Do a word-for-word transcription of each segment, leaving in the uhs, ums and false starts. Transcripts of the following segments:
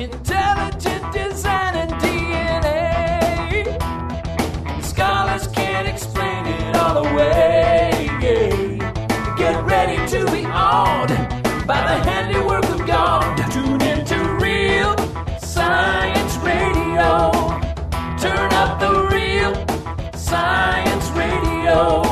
Intelligent design and D N A. Scholars can't explain it all away. Yeah. Get ready to be awed by the handiwork of God. Tune into Real Science Radio. Turn up the Real Science Radio.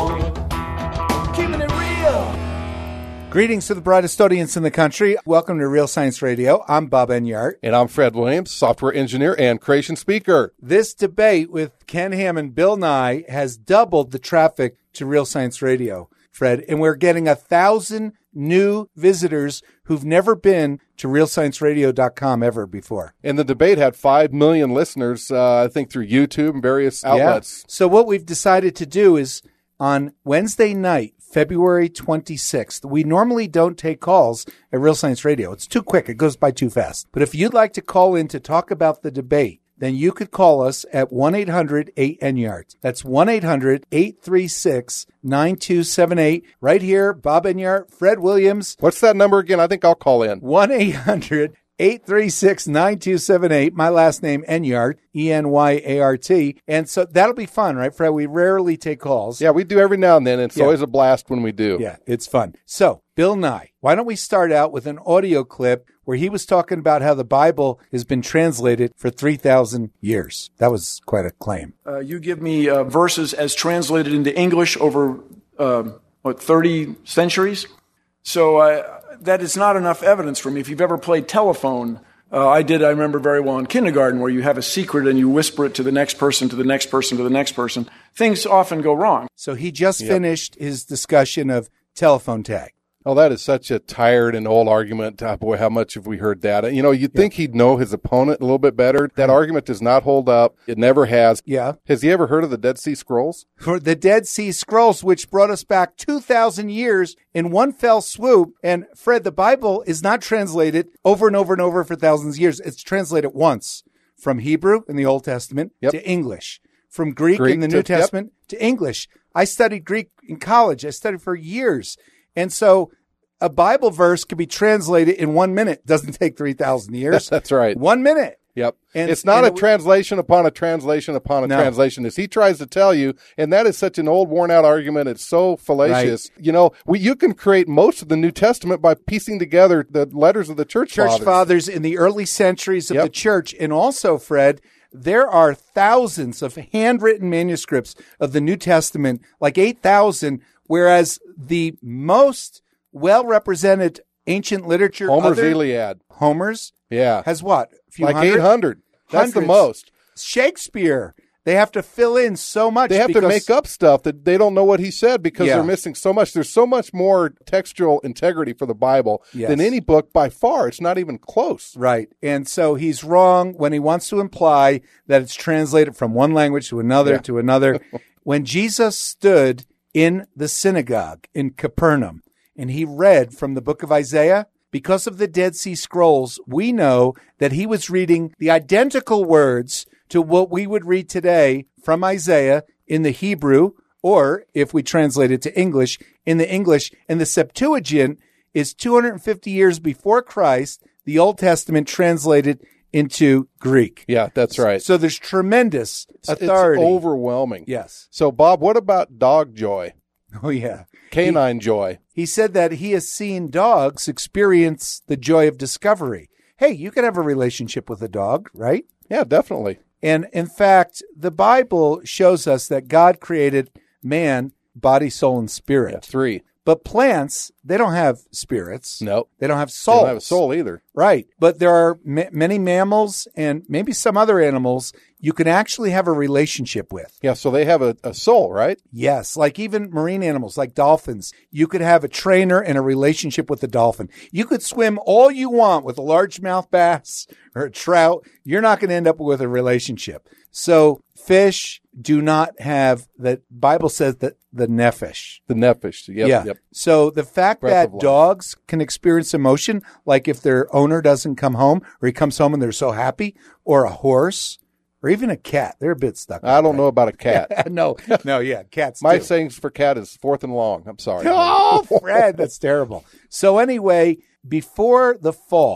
Keeping it real. Greetings to the brightest audience in the country. Welcome to Real Science Radio. I'm Bob Enyart. And I'm Fred Williams, software engineer and creation speaker. This debate with Ken Ham and Bill Nye has doubled the traffic to Real Science Radio, Fred, and we're getting a thousand new visitors who've never been to real science radio dot com ever before. And the debate had five million listeners, uh, I think, through YouTube and various outlets. Yeah. So what we've decided to do is on Wednesday night, February twenty-sixth, we normally don't take calls at Real Science Radio. It's too quick. It goes by too fast. But if you'd like to call in to talk about the debate, then you could call us at one eight hundred eight N Y A R T. That's one eight hundred eight three six nine two seven eight. Right here, Bob Enyart, Fred Williams. What's that number again? I think I'll call in. one eight hundred eight three six nine two seven eight. My last name, Enyart, E N Y A R T. And so that'll be fun, right, Fred? We rarely take calls. Yeah, we do every now and then. It's Yeah. always a blast when we do. Yeah, it's fun. So, Bill Nye, why don't we start out with an audio clip where he was talking about how the Bible has been translated for three thousand years. That was quite a claim. Uh, you give me uh, verses as translated into English over, uh, what, thirty centuries? So uh, that is not enough evidence for me. If you've ever played telephone, uh, I did, I remember very well in kindergarten, where you have a secret and you whisper it to the next person, to the next person, to the next person. Things often go wrong. So he just Yep. finished his discussion of telephone tag. Oh, that is such a tired and old argument. Oh, boy, how much have we heard that? You know, you'd think he'd know his opponent a little bit better. That argument does not hold up. It never has. Yeah. Has he ever heard of the Dead Sea Scrolls? For the Dead Sea Scrolls, which brought us back two thousand years in one fell swoop. And Fred, the Bible is not translated over and over and over for thousands of years. It's translated once from Hebrew in the Old Testament Yep. to English, from Greek, Greek in the to- New yep. Testament to English. I studied Greek in college. I studied for years. And so a Bible verse could be translated in one minute. Doesn't take three thousand years. That's right. One minute. Yep. And- it's not and a it w- translation upon a translation upon a No. translation, as he tries to tell you. And that is such an old, worn-out argument. It's so fallacious. You know, we, you can create most of the New Testament by piecing together the letters of the church, Church fathers. fathers in the early centuries of Yep. the church. And also, Fred, there are thousands of handwritten manuscripts of the New Testament, like eight thousand, whereas the most well-represented ancient literature, Homer's other- Iliad. Homer's, Yeah. has what? A few Like hundred? eight hundred. That's the Hundreds. most. Shakespeare, they have to fill in so much. They have because, to make up stuff that they don't know what he said because Yeah. they're missing so much. There's so much more textual integrity for the Bible Yes. than any book by far. It's not even close. Right. And so he's wrong when he wants to imply that it's translated from one language to another Yeah. to another. When Jesus stood in the synagogue in Capernaum and he read from the book of Isaiah, because of the Dead Sea Scrolls, we know that he was reading the identical words to what we would read today from Isaiah in the Hebrew, or if we translate it to English, in the English. And the Septuagint is two hundred fifty years before Christ, the Old Testament translated into Greek. Yeah, that's right. So there's tremendous It's authority. overwhelming. Yes. So, Bob, what about dog joy? Oh, yeah. Canine joy. He said that he has seen dogs experience the joy of discovery. Hey, you can have a relationship with a dog, right? Yeah, definitely. And in fact, the Bible shows us that God created man, body, soul, and spirit. Yeah, three. But plants, they don't have spirits. No. They don't have They souls. don't have a soul either. Right. But there are ma- many mammals and maybe some other animals you can actually have a relationship with. Yeah, so they have a, a soul, right? Yes, like even marine animals, like dolphins. You could have a trainer and a relationship with the dolphin. You could swim all you want with a largemouth bass or a trout. You're not going to end up with a relationship. So fish do not have, the Bible says that the nephesh. The nephesh. Yep, yeah. yep. So the fact Breath that of life. dogs can experience emotion, like if their owner doesn't come home or he comes home and they're so happy, or a horse, or even a cat, they're a bit stuck. I don't know about a cat. no, no, yeah, cats My do. sayings for cat is fourth and long. I'm sorry. Oh, Fred, that's terrible. So anyway, before the fall,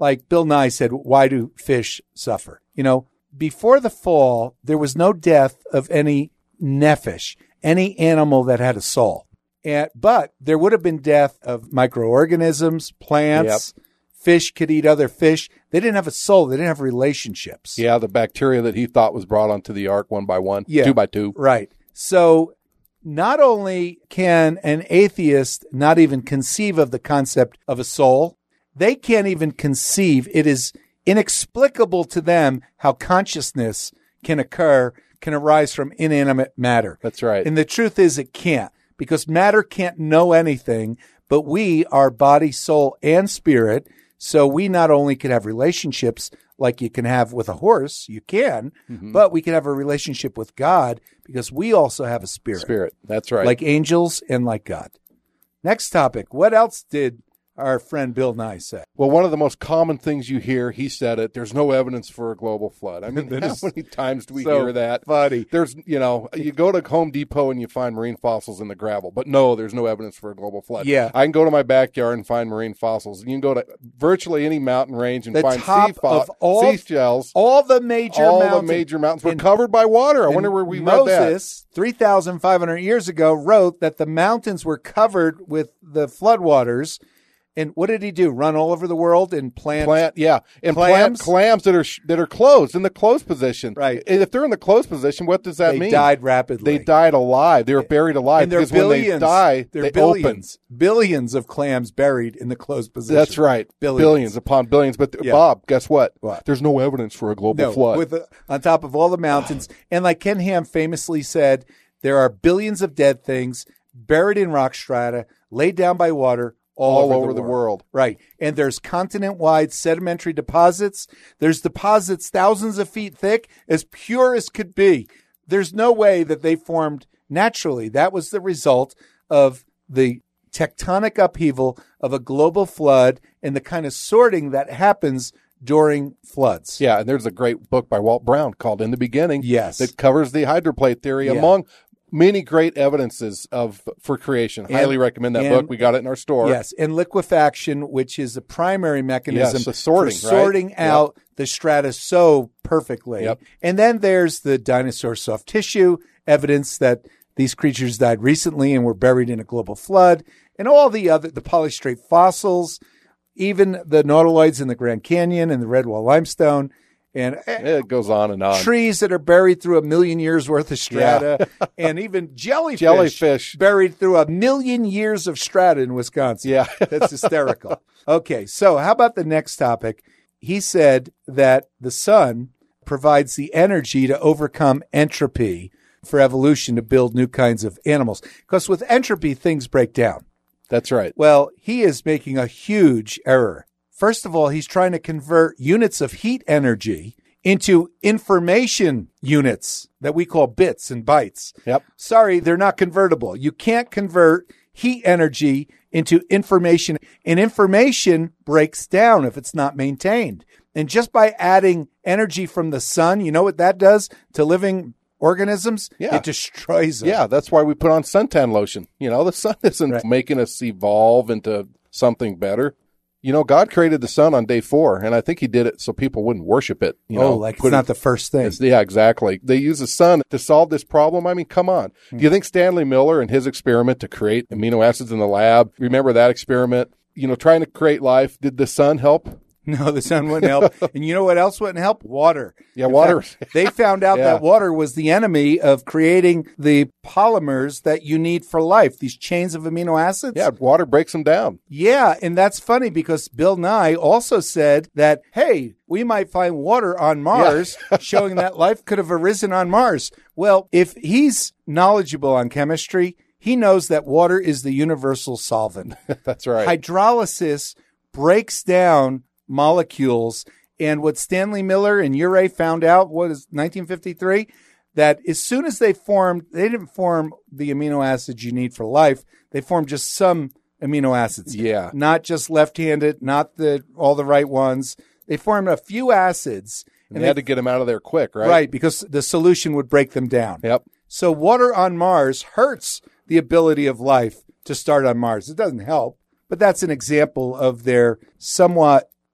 like Bill Nye said, why do fish suffer? You know, before the fall, there was no death of any nephesh, any animal that had a soul. And, but there would have been death of microorganisms, plants. Yep. Fish could eat other fish. They didn't have a soul. They didn't have relationships. Yeah, the bacteria that he thought was brought onto the ark one by one, yeah, two by two. Right. So not only can an atheist not even conceive of the concept of a soul, they can't even conceive. It is inexplicable to them how consciousness can occur, can arise from inanimate matter. That's right. And the truth is it can't, because matter can't know anything, but we are body, soul, and spirit. So we not only can have relationships like you can have with a horse, you can, mm-hmm. but we can have a relationship with God because we also have a spirit. Spirit, that's right. Like angels and like God. Next topic. What else did our friend Bill Nye say? Well, one of the most common things you hear, he said it, there's no evidence for a global flood. I mean, how many times do we so hear that? Funny. There's, you know, you go to Home Depot and you find marine fossils in the gravel, but no, there's no evidence for a global flood. Yeah. I can go to my backyard and find marine fossils. You can go to virtually any mountain range and the find top sea fo- of all, seashells. All the major all mountains. the major mountains were covered by water. I wonder where we read that. Moses, three thousand five hundred years ago, wrote that the mountains were covered with the floodwaters. And what did he do? Run all over the world and plant, plant, yeah, and clams? plant clams that are that are closed in the closed position. Right. And if they're in the closed position, what does that they mean? They died rapidly. They died alive. They were buried alive. And there are because billions. When they die, there they are billions, open. billions of clams buried in the closed position. That's right. Billions, billions upon billions. But yeah. Bob, guess what? What? There's no evidence for a global no, flood. With the, on top of all the mountains, and like Ken Ham famously said, there are billions of dead things buried in rock strata, laid down by water. All, all over, over the, the world. world. Right. And there's continent-wide sedimentary deposits. There's deposits thousands of feet thick, as pure as could be. There's no way that they formed naturally. That was the result of the tectonic upheaval of a global flood and the kind of sorting that happens during floods. Yeah, and there's a great book by Walt Brown called In the Beginning. Yes. That covers the hydroplate theory yeah. among many great evidences of for creation. And, Highly recommend that and, book. We got it in our store. Yes, and liquefaction, which is the primary mechanism yes, the sorting, for sorting right? out yep. the strata so perfectly. Yep. And then there's the dinosaur soft tissue evidence that these creatures died recently and were buried in a global flood, and all the other, the polystrate fossils, even the nautiloids in the Grand Canyon and the Redwall limestone. And it goes on and on. Trees that are buried through a million years worth of strata, yeah. and even jellyfish, jellyfish buried through a million years of strata in Wisconsin. Yeah. That's hysterical. Okay, so how about the next topic? He said that the sun provides the energy to overcome entropy for evolution to build new kinds of animals. Because with entropy, things break down. That's right. Well, he is making a huge error. First of all, he's trying to convert units of heat energy into information units that we call bits and bytes. Yep. Sorry, they're not convertible. You can't convert heat energy into information, and information breaks down if it's not maintained. And just by adding energy from the sun, you know what that does to living organisms? Yeah. It destroys them. Yeah, that's why we put on suntan lotion. You know, the sun isn't right. making us evolve into something better. You know, God created the sun on day four, and I think he did it so people wouldn't worship it. You oh, know, like it's not it, the first thing. Yeah, exactly. They use the sun to solve this problem. I mean, come on. Mm-hmm. Do you think Stanley Miller and his experiment to create amino acids in the lab, remember that experiment? You know, trying to create life, did the sun help? No, the sun wouldn't help. And you know what else wouldn't help? Water. Yeah, in water. Fact, they found out yeah. that water was the enemy of creating the polymers that you need for life, these chains of amino acids. Yeah, water breaks them down. Yeah, and that's funny because Bill Nye also said that, hey, we might find water on Mars, yeah. showing that life could have arisen on Mars. Well, if he's knowledgeable on chemistry, he knows that water is the universal solvent. That's right. Hydrolysis breaks down molecules, and what Stanley Miller and Urey found out was nineteen fifty-three, that as soon as they formed, they didn't form the amino acids you need for life. They formed just some amino acids. Yeah. Not just left-handed, not the all the right ones. They formed a few acids. And, and they had to get them out of there quick, right? Right, because the solution would break them down. Yep. So water on Mars hurts the ability of life to start on Mars. It doesn't help, but that's an example of their somewhat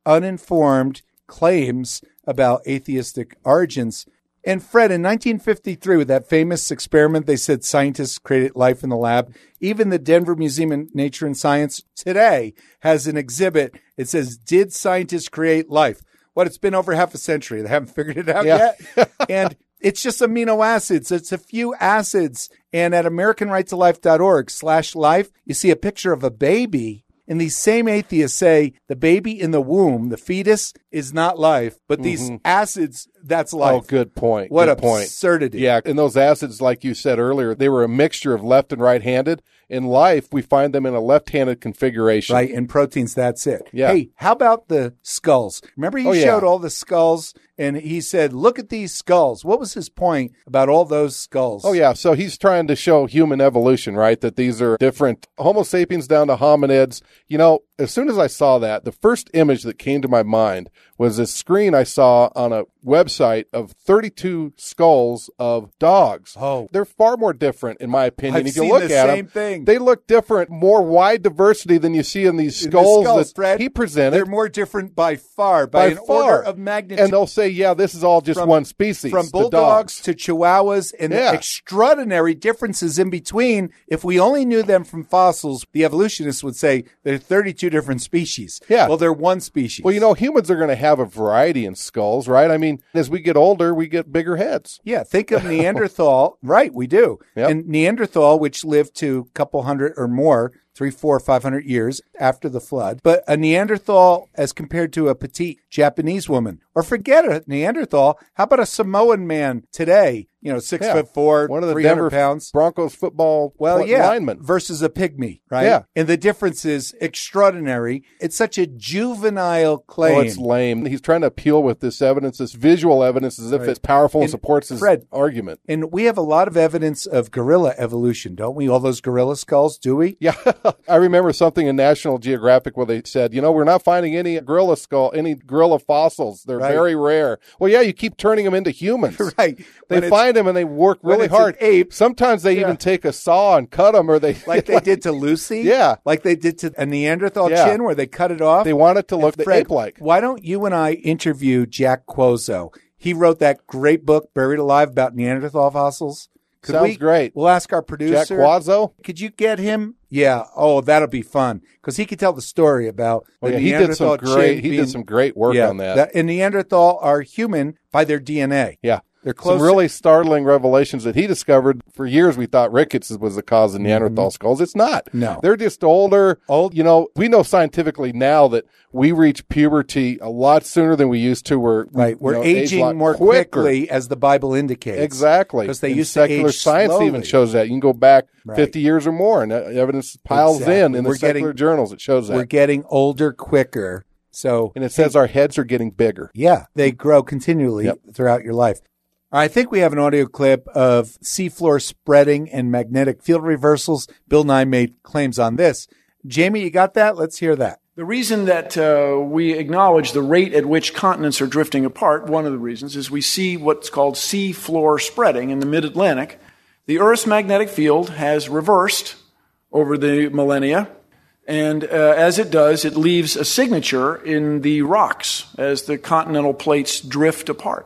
uninformed claims about atheistic origins. And Fred, in nineteen fifty-three, with that famous experiment, they said scientists created life in the lab. Even the Denver Museum of Nature and Science today has an exhibit. It says, "Did scientists create life?" What, it's been over half a century. They haven't figured it out Yeah. yet. And it's just amino acids. It's a few acids. And at American Right to Life dot org slash life, you see a picture of a baby. And these same atheists say the baby in the womb, the fetus, is not life, but these Mm-hmm. acids, that's life. Oh, good point. What good point. absurdity. Yeah, and those acids, like you said earlier, they were a mixture of left and right-handed. In life, we find them in a left-handed configuration. Right, in proteins, that's it. Yeah. Hey, how about the skulls? Remember he Oh, yeah. showed all the skulls, and he said, look at these skulls. What was his point about all those skulls? Oh, yeah. So he's trying to show human evolution, right? That these are different Homo sapiens down to hominids. You know, as soon as I saw that, the first image that came to my mind was this screen I saw on a website of thirty-two skulls of dogs. Oh. They're far more different, in my opinion. I've if you seen look the at same them, thing. they look different, more wide diversity than you see in these The skulls, skulls, that Fred, he presented. They're more different by far, by, by an far. order of magnitude. And they'll say, yeah, this is all just From- one species. From the bulldogs dogs. to chihuahuas, and Yeah. the extraordinary differences in between. If we only knew them from fossils, the evolutionists would say there are thirty-two different species. Yeah. Well, they're one species. Well, you know, humans are going to have a variety in skulls, right? I mean, as we get older, we get bigger heads. Yeah, think of Neanderthal. Right, we do. Yep. And Neanderthal, which lived to a couple hundred or more, three, four, five hundred years after the flood. But a Neanderthal as compared to a petite Japanese woman. Or forget a Neanderthal. How about a Samoan man today? You know, six Yeah. foot four, One of the three hundred Denver pounds. Broncos football Well, pl- yeah, linemen. versus a pygmy, right? Yeah. And the difference is extraordinary. It's such a juvenile claim. Oh, it's lame. He's trying to appeal with this evidence, this visual evidence, as if Right. it's powerful and, And supports his Fred- argument. And we have a lot of evidence of gorilla evolution, don't we? All those gorilla skulls, do we? Yeah, I remember something in National Geographic where they said, you know, we're not finding any gorilla skull, any gorilla fossils. They're Right. very rare. Well, yeah, you keep turning them into humans. Right. They When it's- find them and they work when really it's an hard. ape- Sometimes they Yeah. even take a saw and cut them, or they Like they did to Lucy? Yeah. Like they did to a Neanderthal Yeah. chin where they cut it off? They want it to look Fred, ape-like. Why don't you and I interview Jack Quozo? He wrote that great book, Buried Alive, about Neanderthal fossils. Could Sounds we, great. We'll ask our producer. Jack Quazzo? Could you get him? Yeah. Oh, that'll be fun because he could tell the story about Oh, the yeah, he did Neanderthal some great. chin He being- did some great work yeah, on that. And Neanderthal are human by their D N A. Yeah. They're Some close. really startling revelations that he discovered. For years, we thought rickets was the cause of Neanderthal skulls. It's not. Mm-hmm. No. They're just older. Old. You know, we know scientifically now that we reach puberty a lot sooner than we used to. We're, Right. you We're know, age a aging lot more quicker. quickly, as the Bible indicates. Exactly. Because they And used to secular age science slowly. even shows that. You can go back Right. fifty years or more, and evidence piles Exactly. in in the We're getting- secular journals. It shows that. We're getting older quicker. So, And it says our heads are getting bigger. yeah, they grow continually Yep. throughout your life. I think we have an audio clip of seafloor spreading and magnetic field reversals. Bill Nye made claims on this. Jamie, you got that? Let's hear that. The reason that uh, we acknowledge the rate at which continents are drifting apart, one of the reasons, is we see what's called sea floor spreading in the mid-Atlantic. The Earth's magnetic field has reversed over the millennia, and uh, as it does, it leaves a signature in the rocks as the continental plates drift apart.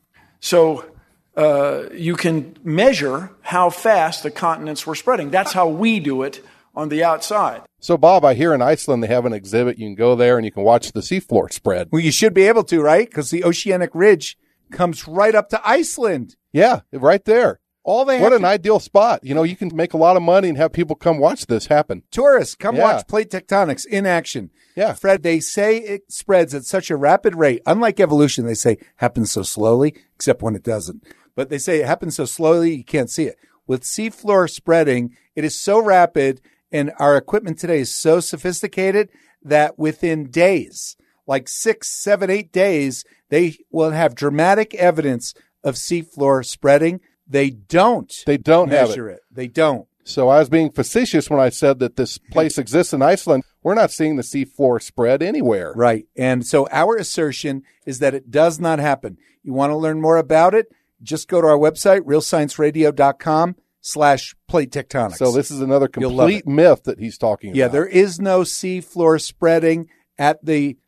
So uh, you can measure how fast the continents were spreading. That's how we do it on the outside. So, Bob, I hear in Iceland they have an exhibit. You can go there and you can watch the seafloor spread. Well, you should be able to, right? Because the oceanic ridge comes right up to Iceland. Yeah, right there. All they What have an to, ideal spot. You know, you can make a lot of money and have people come watch this happen. tourists, come Yeah. watch plate tectonics in action. Yeah. Fred, they say it spreads at such a rapid rate. Unlike evolution, they say happens so slowly, except when it doesn't. But they say it happens so slowly you can't see it. With seafloor spreading, it is so rapid, and our equipment today is so sophisticated that within days, like six, seven, eight days, they will have dramatic evidence of seafloor spreading. They don't. They don't have measure it. They don't. So I was being facetious when I said that this place exists in Iceland. We're not seeing the seafloor spread anywhere. Right. And so our assertion is that it does not happen. You want to learn more about it? Just go to our website, real science radio dot com slash plate tectonics. So this is another You'll love complete it. myth that he's talking Yeah, about. there is no sea floor spreading at the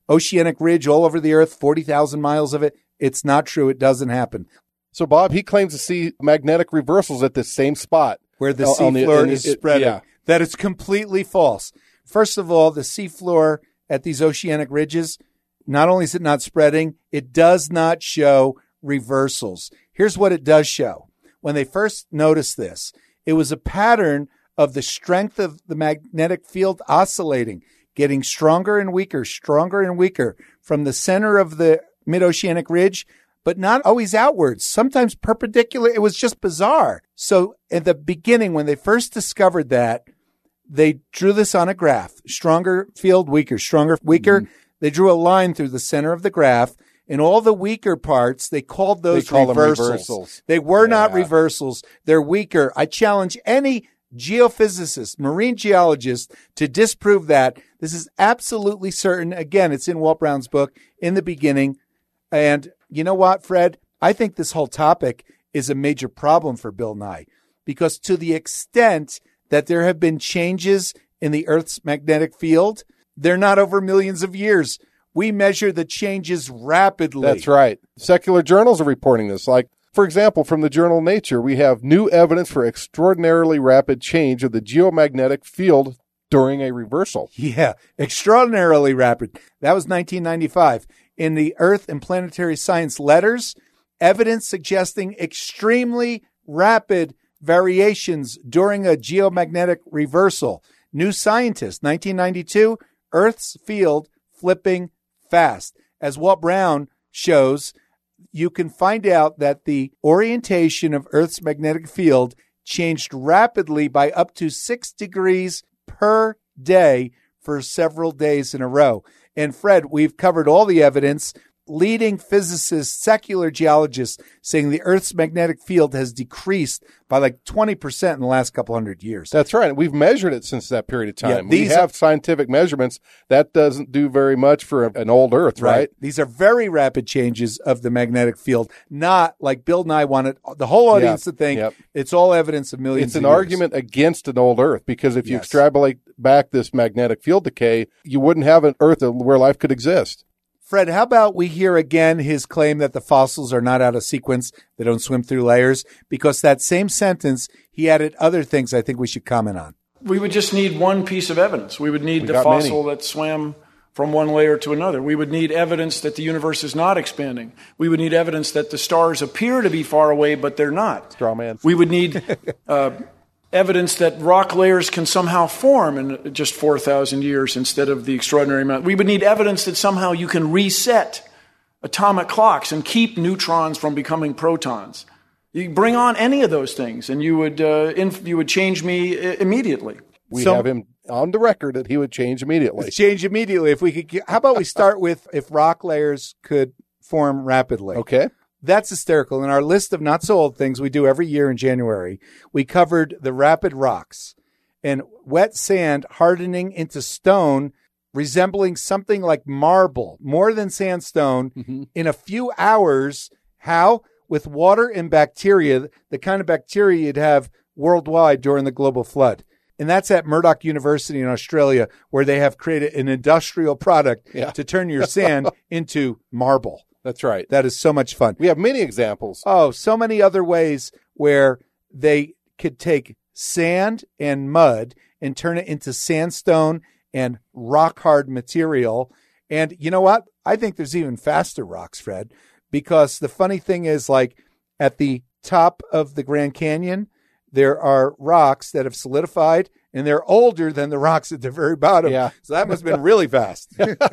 oceanic ridge all over the earth, forty thousand miles of it. It's not true. It doesn't happen. So, Bob, he claims to see magnetic reversals at this same spot. Where the on the- seafloor and is it- spreading. yeah. That is completely false. First of all, the seafloor at these oceanic ridges, not only is it not spreading, it does not show reversals. Here's what it does show. When they first noticed this, it was a pattern of the strength of the magnetic field oscillating, getting stronger and weaker, stronger and weaker from the center of the mid-oceanic ridge, but not always outwards, sometimes perpendicular. It was just bizarre. So at the beginning, when they first discovered that, they drew this on a graph, stronger field, weaker, stronger, weaker. Mm-hmm. They drew a line through the center of the graph, and all the weaker parts, they called those They call them reversals. reversals. They were Yeah. not reversals. They're weaker. I challenge any geophysicist, marine geologist to disprove that. This is absolutely certain. Again, it's in Walt Brown's book, In the Beginning. And you know what, Fred? I think this whole topic is a major problem for Bill Nye, because to the extent that there have been changes in the Earth's magnetic field, they're not over millions of years. We measure the changes rapidly. That's right. Secular journals are reporting this. Like, for example, from the journal Nature, we have new evidence for extraordinarily rapid change of the geomagnetic field during a reversal. Yeah, extraordinarily rapid. That was nineteen ninety-five. In the Earth and Planetary Science Letters, evidence suggesting extremely rapid variations during a geomagnetic reversal. New Scientist, nineteen ninety-two, Earth's field flipping fast. As Walt Brown shows, you can find out that the orientation of Earth's magnetic field changed rapidly by up to six degrees per day for several days in a row. And Fred, we've covered all the evidence. Leading physicists, secular geologists saying the Earth's magnetic field has decreased by like twenty percent in the last couple hundred years. That's right. We've measured it since that period of time. Yeah, we these have are- scientific measurements. That doesn't do very much for a- an old Earth, right? These are very rapid changes of the magnetic field, not like Bill Nye wanted the whole audience Yep, to think yep. it's all evidence of millions It's an of years. argument against an old Earth, because if you Yes. extrapolate back this magnetic field decay, you wouldn't have an Earth where life could exist. Fred, how about we hear again his claim that the fossils are not out of sequence, they don't swim through layers, because that same sentence, he added other things I think we should comment on. We would just need one piece of evidence. We would need We the got fossil many. that swam from one layer to another. We would need evidence that the universe is not expanding. We would need evidence that the stars appear to be far away, but they're not. Straw man. We would need uh, evidence that rock layers can somehow form in just four thousand years instead of the extraordinary amount. We would need evidence that somehow you can reset atomic clocks and keep neutrons from becoming protons. You bring on any of those things, and you would uh, inf- you would change me I- immediately. We So- have him on the record that he would change immediately. Let's change immediately. If we could, get, how about we start with if rock layers could form rapidly? Okay. That's hysterical. In our list of not so old things we do every year in January, we covered the rapid rocks and wet sand hardening into stone, resembling something like marble, more than sandstone, Mm-hmm. in a few hours. How? With water and bacteria, the kind of bacteria you'd have worldwide during the global flood. And that's at Murdoch University in Australia, where they have created an industrial product Yeah. to turn your sand into marble. That's right. That is so much fun. We have many examples. Oh, so many other ways where they could take sand and mud and turn it into sandstone and rock hard material. And you know what? I think there's even faster rocks, Fred, because the funny thing is, like at the top of the Grand Canyon, there are rocks that have solidified and they're older than the rocks at the very bottom. Yeah. So that must have been really fast.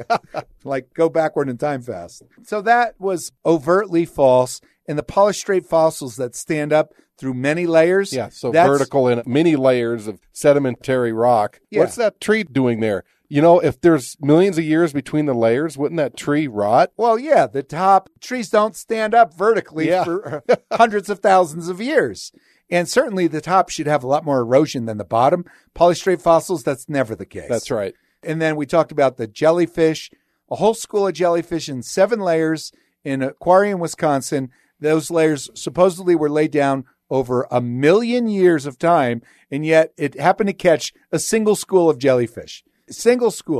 Like go backward in time fast. So that was overtly false. And the polystrate fossils that stand up through many layers. Yeah, so that's- vertical in many layers of sedimentary rock. Yeah. What's that tree doing there? You know, if there's millions of years between the layers, wouldn't that tree rot? Well, yeah, the top trees don't stand up vertically Yeah. for hundreds of thousands of years. And certainly the top should have a lot more erosion than the bottom. Polystrate fossils, that's never the case. That's right. And then we talked about the jellyfish, a whole school of jellyfish in seven layers in Aquarium, Wisconsin. Those layers supposedly were laid down over a million years of time, and yet it happened to catch a single school of jellyfish. A single school.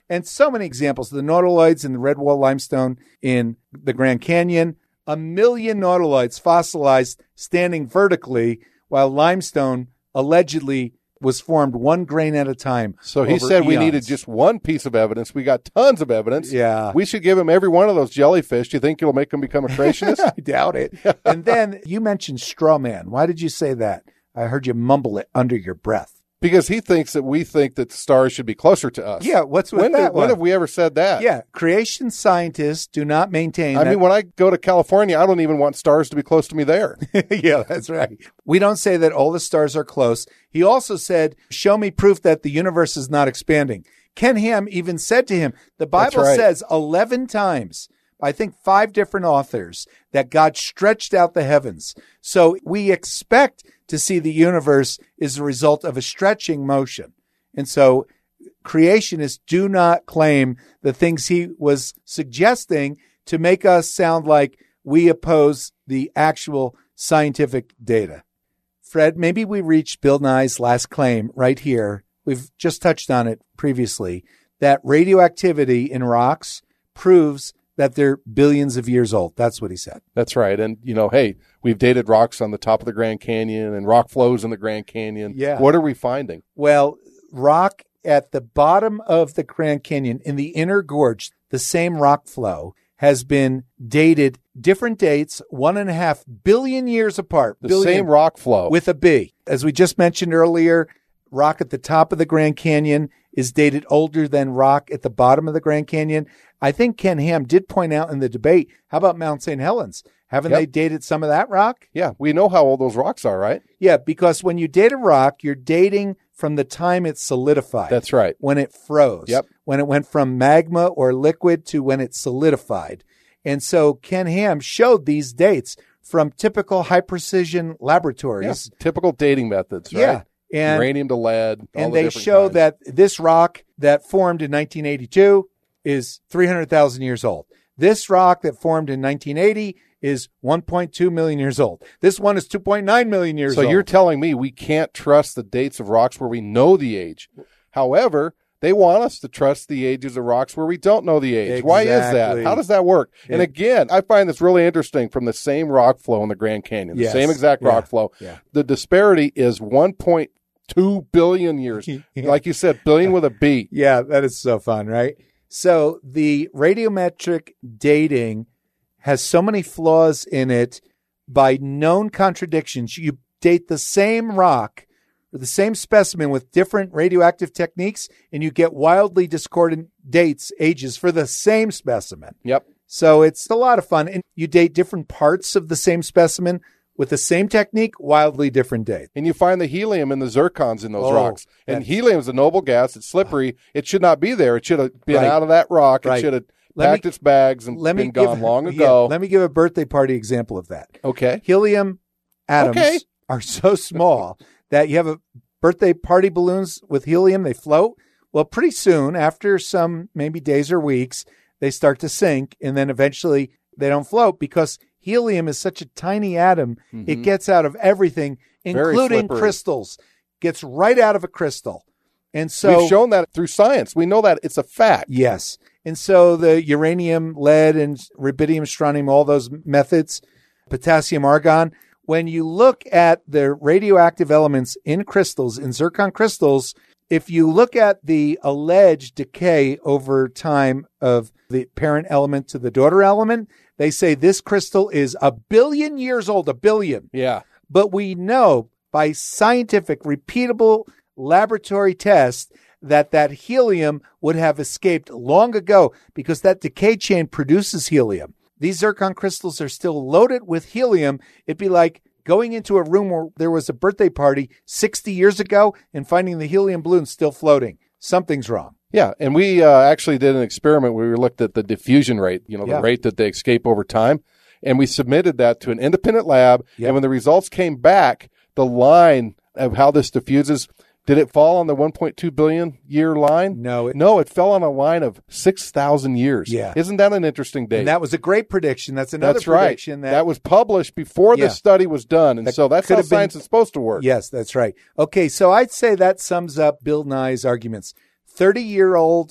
And so many examples. The nautiloids in the red wall limestone in the Grand Canyon, a million nautiloids fossilized standing vertically, while limestone allegedly was formed one grain at a time. So he over said we eons. needed just one piece of evidence. We got tons of evidence. Yeah. We should give him every one of those jellyfish. Do you think it'll make him become a creationist? I doubt it. And then you mentioned straw man. Why did you say that? I heard you mumble it under your breath. Because he thinks that we think that the stars should be closer to us. Yeah, what's with when that did, one? When have we ever said that? Yeah, creation scientists do not maintain I that. mean, when I go to California, I don't even want stars to be close to me there. Yeah, that's right. We don't say that all the stars are close. He also said, show me proof that the universe is not expanding. Ken Ham even said to him, the Bible right. says eleven times, I think five different authors, that God stretched out the heavens. So we expect to see the universe is the result of a stretching motion. And so creationists do not claim the things he was suggesting to make us sound like we oppose the actual scientific data. Fred, maybe we reached Bill Nye's last claim right here. We've just touched on it previously, that radioactivity in rocks proves that they're billions of years old. That's what he said. That's right. And, you know, hey, we've dated rocks on the top of the Grand Canyon and rock flows in the Grand Canyon. Yeah. What are we finding? Well, rock at the bottom of the Grand Canyon in the inner gorge, the same rock flow has been dated different dates, one and a half billion years apart. The billion, same rock flow. with a B. As we just mentioned earlier, rock at the top of the Grand Canyon is dated older than rock at the bottom of the Grand Canyon. I think Ken Ham did point out in the debate, how about Mount Saint Helens? Haven't Yep. they dated some of that rock? Yeah, we know how old those rocks are, right? Yeah, because when you date a rock, you're dating from the time it solidified. That's right. When it froze. Yep. When it went from magma or liquid to when it solidified. And so Ken Ham showed these dates from typical high precision laboratories. Yeah, typical dating methods, right? Yeah. And, uranium to lead. all and the they different show kinds. that this rock that formed in nineteen eighty-two is three hundred thousand years old. This rock that formed in nineteen eighty is one point two million years old. This one is two point nine million years So old. you're telling me we can't trust the dates of rocks where we know the age. However, they want us to trust the ages of rocks where we don't know the age. Why is that? Exactly. How does that work? And Yeah. again, I find this really interesting from the same rock flow in the Grand Canyon, the Yes. same exact Yeah. rock flow. Yeah. The disparity is one point two billion years. Yeah. Like you said, billion with a B. Yeah, that is so fun, right? So the radiometric dating has so many flaws in it by known contradictions. You date the same rock or the same specimen with different radioactive techniques, and you get wildly discordant dates, ages for the same specimen. Yep. So it's a lot of fun. And you date different parts of the same specimen with the same technique, wildly different dates. And you find the helium and the zircons in those Oh, rocks. And that's- helium is a noble gas. It's slippery. It should not be there. It should have been Right. out of that rock. It Right. should have Let packed me- its bags and Let me been give, gone long yeah, ago. let me give a birthday party example of that. Okay. Helium atoms Okay. are so small that you have a birthday party balloons with helium, they float. Well, pretty soon, after some maybe days or weeks, they start to sink, and then eventually they don't float because helium is such a tiny atom. It gets out of everything, Very including slippery. crystals. Gets right out of a crystal. And so We've shown that through science. We know that it's a fact. yes. And so the uranium, lead, and rubidium, strontium, all those methods, potassium, argon, when you look at the radioactive elements in crystals, in zircon crystals, if you look at the alleged decay over time of the parent element to the daughter element, they say this crystal is a billion years old, a billion. Yeah. But we know by scientific, repeatable laboratory tests that that helium would have escaped long ago because that decay chain produces helium. These zircon crystals are still loaded with helium. It'd be like going into a room where there was a birthday party sixty years ago and finding the helium balloon still floating. Something's wrong. Yeah. And we uh, actually did an experiment where we looked at the diffusion rate, you know, the Yeah. rate that they escape over time. And we submitted that to an independent lab. Yep. And when the results came back, the line of how this diffuses, did it fall on the one point two billion year line? No, it- no, it fell on a line of six thousand years. Yeah. Isn't that an interesting date? And that was a great prediction. That's another That's right. prediction. That, was published before Yeah. the study was done. And That so that's could how have been- science is supposed to work. Yes, that's right. Okay, so I'd say that sums up Bill Nye's arguments. thirty-year-old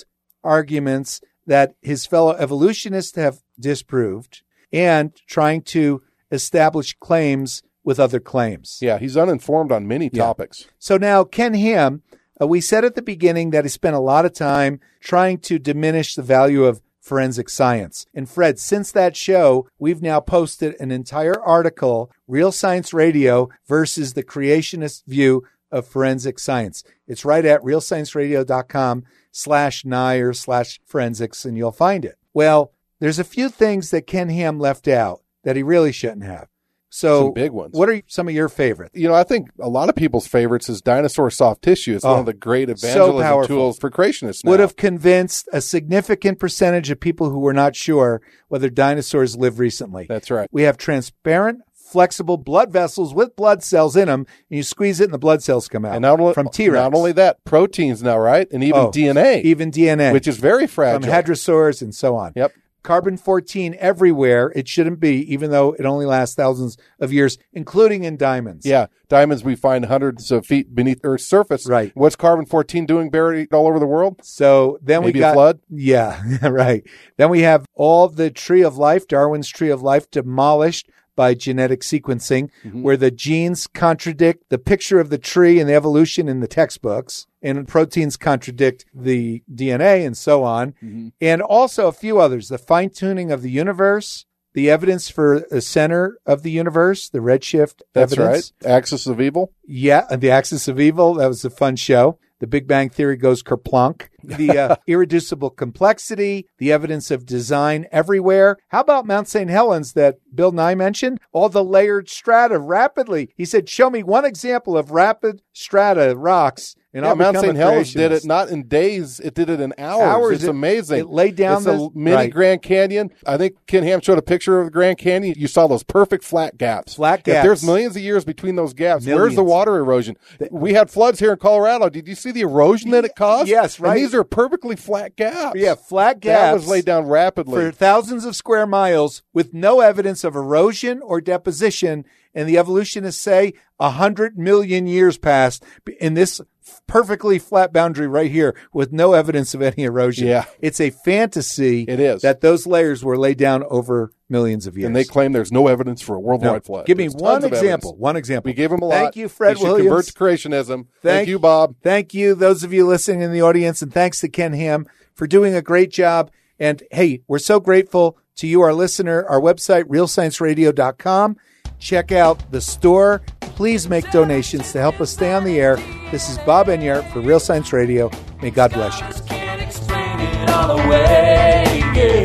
arguments that his fellow evolutionists have disproved and trying to establish claims with other claims. Yeah, he's uninformed on many Yeah. topics. So now Ken Ham, uh, we said at the beginning that he spent a lot of time trying to diminish the value of forensic science. And Fred, since that show, we've now posted an entire article, Real Science Radio versus the creationist view of forensic science. It's right at realscienceradio.com slash Nair slash forensics, and you'll find it. Well, there's a few things that Ken Ham left out that he really shouldn't have. So Some big ones. What are some of your favorites? You know, I think a lot of people's favorites is dinosaur soft tissue. It's Oh, one of the great so evangelism powerful. tools for creationists now. Would have convinced a significant percentage of people who were not sure whether dinosaurs lived recently. That's right. We have transparent, flexible blood vessels with blood cells in them, and you squeeze it and the blood cells come out And not only, from T-Rex. not only that, proteins now, right? And even Oh, D N A, Even D N A. which is very fragile. from hadrosaurs and so on. Yep. Carbon fourteen everywhere. It shouldn't be, even though it only lasts thousands of years, including in diamonds. Yeah, diamonds we find hundreds of feet beneath Earth's surface. Right. What's carbon fourteen doing buried all over the world? So then Maybe we got a flood? Yeah, right. Then we have all the tree of life, Darwin's tree of life, demolished by genetic sequencing, Mm-hmm. where the genes contradict the picture of the tree and the evolution in the textbooks, and proteins contradict the D N A and so on. Mm-hmm. And also a few others, the fine tuning of the universe, the evidence for the center of the universe, the redshift That's evidence. right. Axis of evil. Yeah, and the Axis of Evil. That was a fun show. The Big Bang Theory goes kerplunk. The uh, irreducible complexity, the evidence of design everywhere. How about Mount Saint Helens that Bill Nye mentioned? All the layered strata rapidly. He said, show me one example of rapid strata rocks. And Yeah, I'll Mount become a Saint Helens did it creationist. not in days; it did it in hours. Hours. It's It- amazing. it laid down It's the- a mini right. Grand Canyon. I think Ken Ham showed a picture of the Grand Canyon. You saw those perfect flat gaps. Flat If gaps. there's millions of years between those gaps, where's Millions. the water erosion? We had floods here in Colorado. Did you see the erosion that it caused? Yes, right. And these are perfectly flat gaps. Yeah, flat That gaps. was laid down rapidly. for thousands of square miles with no evidence of erosion or deposition. And the evolutionists say a hundred million years passed in this perfectly flat boundary right here with no evidence of any erosion. Yeah. It's a fantasy It is. that those layers were laid down over millions of years. and they claim there's no evidence for a worldwide No. flood. Give me There's one tons of example. evidence. One example. We gave them a lot. Thank you, Fred They should Williams. convert to creationism. Thank, Thank- you, Bob. Thank you, those of you listening in the audience, and thanks to Ken Ham for doing a great job. And hey, we're so grateful to you, our listener. Our website, real science radio dot com. Check out the store. Please make donations to help us stay on the air. This is Bob Enyart for Real Science Radio. May God bless you. Can't explain it all away.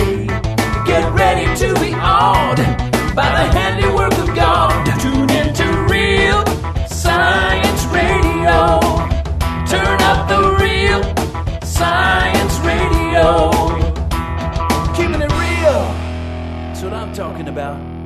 Yeah. Get ready to be awed by the handiwork of God. Tune into Real Science Radio. Turn up the Real Science Radio. Keeping it real. That's what I'm talking about.